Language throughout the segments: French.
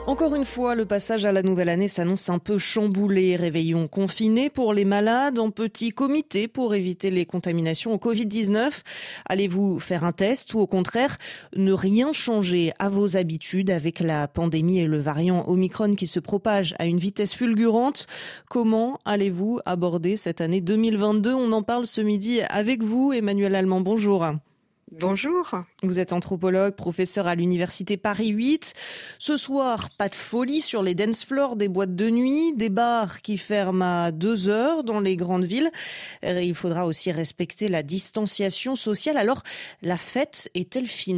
Encore une fois, le passage à la nouvelle année s'annonce un peu chamboulé. Réveillons confinés pour les malades, en petit comité pour éviter les contaminations au Covid-19. Allez-vous faire un test ou au contraire, ne rien changer à vos habitudes avec la pandémie et le variant Omicron qui se propage à une vitesse fulgurante? Comment allez-vous aborder cette année 2022? On en parle ce midi avec vous, Emmanuelle Allemand. Bonjour. Bonjour. Vous êtes anthropologue, professeur à l'université Paris 8. Ce soir, pas de folie sur les dance floors des boîtes de nuit, des bars qui ferment à 2 heures dans les grandes villes. Il faudra aussi respecter la distanciation sociale. Alors, la fête est-elle finie ?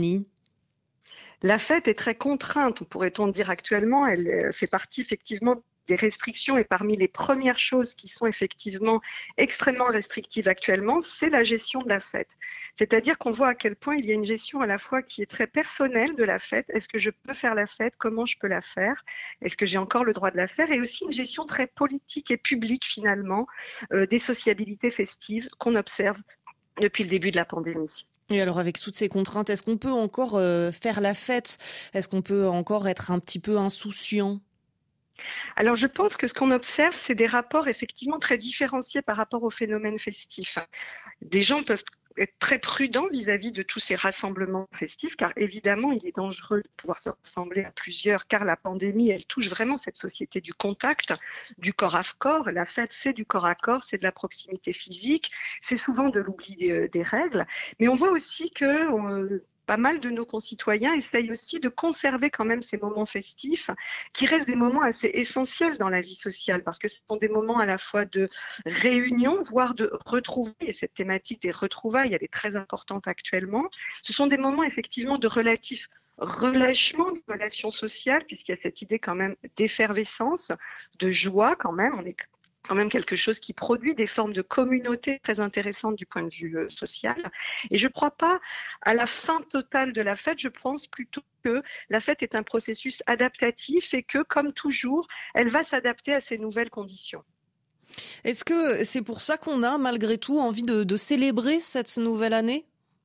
La fête est très contrainte, pourrait-on dire actuellement. Elle fait partie effectivement des restrictions et parmi les premières choses qui sont effectivement extrêmement restrictives actuellement, c'est la gestion de la fête. C'est-à-dire qu'on voit à quel point il y a une gestion à la fois qui est très personnelle de la fête. Est-ce que je peux faire la fête? Comment je peux la faire? Est-ce que j'ai encore le droit de la faire? Et aussi une gestion très politique et publique finalement des sociabilités festives qu'on observe depuis le début de la pandémie. Et alors avec toutes ces contraintes, est-ce qu'on peut encore faire la fête? Est-ce qu'on peut encore être un petit peu insouciant? Alors, je pense que ce qu'on observe, c'est des rapports effectivement très différenciés par rapport au phénomène festif. Des gens peuvent être très prudents vis-à-vis de tous ces rassemblements festifs, car évidemment, il est dangereux de pouvoir se rassembler à plusieurs, car la pandémie, elle touche vraiment cette société du contact, du corps à corps. La fête, c'est du corps à corps, c'est de la proximité physique, c'est souvent de l'oubli des règles. Mais on voit aussi que pas mal de nos concitoyens essayent aussi de conserver quand même ces moments festifs qui restent des moments assez essentiels dans la vie sociale parce que ce sont des moments à la fois de réunion, voire de retrouvailles. Et cette thématique des retrouvailles, elle est très importante actuellement. Ce sont des moments effectivement de relatif relâchement des relations sociales puisqu'il y a cette idée quand même d'effervescence, de joie quand même. On est quand même quelque chose qui produit des formes de communauté très intéressantes du point de vue social. Et je ne crois pas à la fin totale de la fête, je pense plutôt que la fête est un processus adaptatif et que, comme toujours, elle va s'adapter à ces nouvelles conditions. Est-ce que c'est pour ça qu'on a malgré tout envie de célébrer cette nouvelle année ?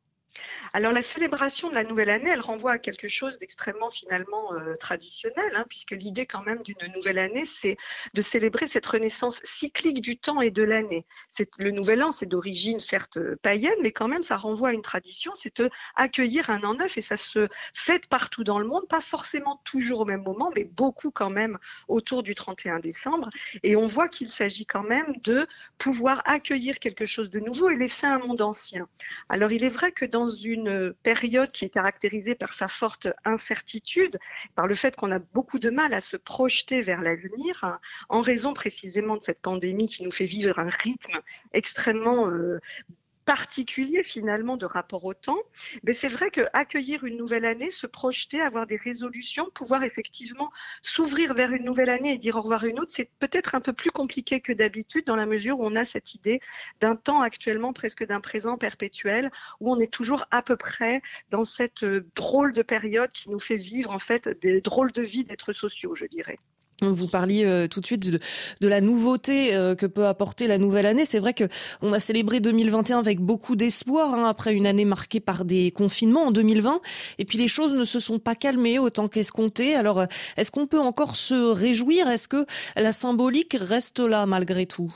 Alors la célébration de la nouvelle année, elle renvoie à quelque chose d'extrêmement finalement traditionnel, puisque l'idée quand même d'une nouvelle année, c'est de célébrer cette renaissance cyclique du temps et de l'année. Le nouvel an, c'est d'origine certes païenne, mais quand même ça renvoie à une tradition, c'est accueillir un an neuf et ça se fête partout dans le monde, pas forcément toujours au même moment, mais beaucoup quand même autour du 31 décembre. Et on voit qu'il s'agit quand même de pouvoir accueillir quelque chose de nouveau et laisser un monde ancien. Alors il est vrai que dans une période qui est caractérisée par sa forte incertitude, par le fait qu'on a beaucoup de mal à se projeter vers l'avenir, en raison précisément de cette pandémie qui nous fait vivre un rythme extrêmement particulier finalement de rapport au temps, mais c'est vrai qu'accueillir une nouvelle année, se projeter, avoir des résolutions, pouvoir effectivement s'ouvrir vers une nouvelle année et dire au revoir à une autre, c'est peut-être un peu plus compliqué que d'habitude dans la mesure où on a cette idée d'un temps actuellement presque d'un présent perpétuel où on est toujours à peu près dans cette drôle de période qui nous fait vivre en fait des drôles de vie d'êtres sociaux, je dirais. Vous parliez tout de suite de la nouveauté que peut apporter la nouvelle année. C'est vrai que on a célébré 2021 avec beaucoup d'espoir après une année marquée par des confinements en 2020. Et puis les choses ne se sont pas calmées autant qu'escompté. Alors, est-ce qu'on peut encore se réjouir? Est-ce que la symbolique reste là malgré tout?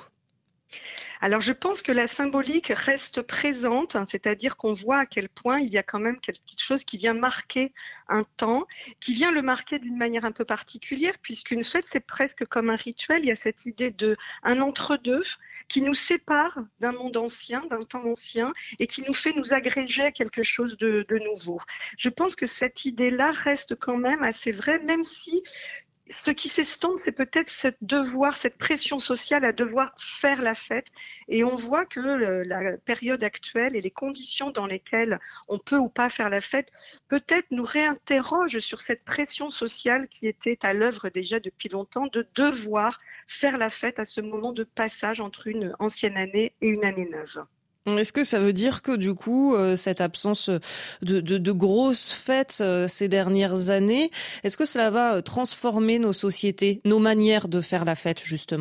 Alors je pense que la symbolique reste présente, c'est-à-dire qu'on voit à quel point il y a quand même quelque chose qui vient marquer un temps, qui vient le marquer d'une manière un peu particulière, puisqu'une fête c'est presque comme un rituel, il y a cette idée d'un entre-deux qui nous sépare d'un monde ancien, d'un temps ancien, et qui nous fait nous agréger à quelque chose de nouveau. Je pense que cette idée-là reste quand même assez vraie, même si ce qui s'estompe, c'est peut-être cette pression sociale à devoir faire la fête. Et on voit que la période actuelle et les conditions dans lesquelles on peut ou pas faire la fête, peut-être nous réinterrogent sur cette pression sociale qui était à l'œuvre déjà depuis longtemps, de devoir faire la fête à ce moment de passage entre une ancienne année et une année neuve. Est-ce que ça veut dire que du coup, cette absence de grosses fêtes ces dernières années, est-ce que cela va transformer nos sociétés, nos manières de faire la fête justement ?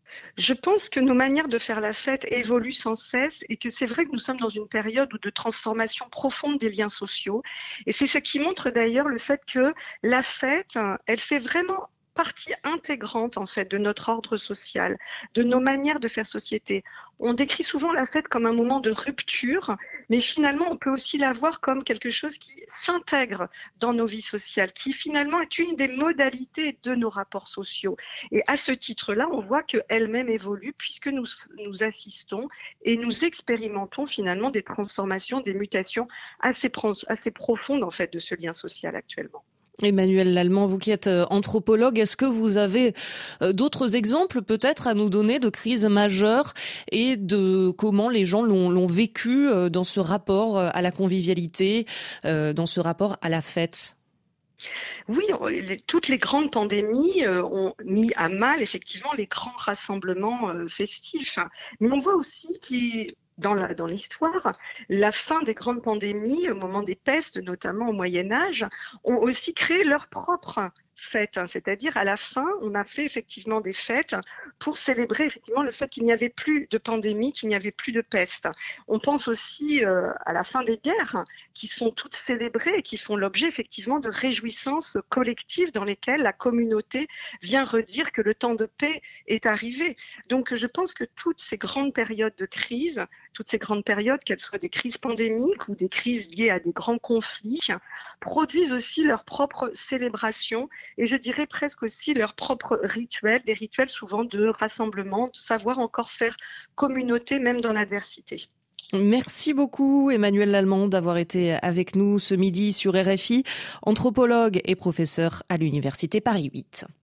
Je pense que nos manières de faire la fête évoluent sans cesse et que c'est vrai que nous sommes dans une période de transformation profonde des liens sociaux. Et c'est ce qui montre d'ailleurs le fait que la fête, elle fait vraiment partie intégrante en fait de notre ordre social, de nos manières de faire société. On décrit souvent la fête comme un moment de rupture, mais finalement on peut aussi la voir comme quelque chose qui s'intègre dans nos vies sociales, qui finalement est une des modalités de nos rapports sociaux. Et à ce titre-là, on voit qu'elle-même évolue puisque nous assistons et nous expérimentons finalement des transformations, des mutations assez profondes en fait de ce lien social actuellement. Emmanuel Lallemand, vous qui êtes anthropologue, est-ce que vous avez d'autres exemples peut-être à nous donner de crises majeures et de comment les gens l'ont vécu dans ce rapport à la convivialité, dans ce rapport à la fête? Oui, toutes les grandes pandémies ont mis à mal effectivement les grands rassemblements festifs. Mais on voit aussi dans l'histoire, la fin des grandes pandémies, au moment des pestes, notamment au Moyen Âge, ont aussi créé leur propre fête. C'est-à-dire, à la fin, on a fait effectivement des fêtes pour célébrer effectivement le fait qu'il n'y avait plus de pandémie, qu'il n'y avait plus de peste. On pense aussi à la fin des guerres, qui sont toutes célébrées et qui font l'objet effectivement de réjouissances collectives dans lesquelles la communauté vient redire que le temps de paix est arrivé. Donc je pense que toutes ces grandes périodes de crise, toutes ces grandes périodes, qu'elles soient des crises pandémiques ou des crises liées à des grands conflits, produisent aussi leurs propres célébrations et je dirais presque aussi leurs propres rituels, des rituels souvent de rassemblement, de savoir encore faire communauté même dans l'adversité. Merci beaucoup Emmanuel Lallemand d'avoir été avec nous ce midi sur RFI, anthropologue et professeur à l'Université Paris 8.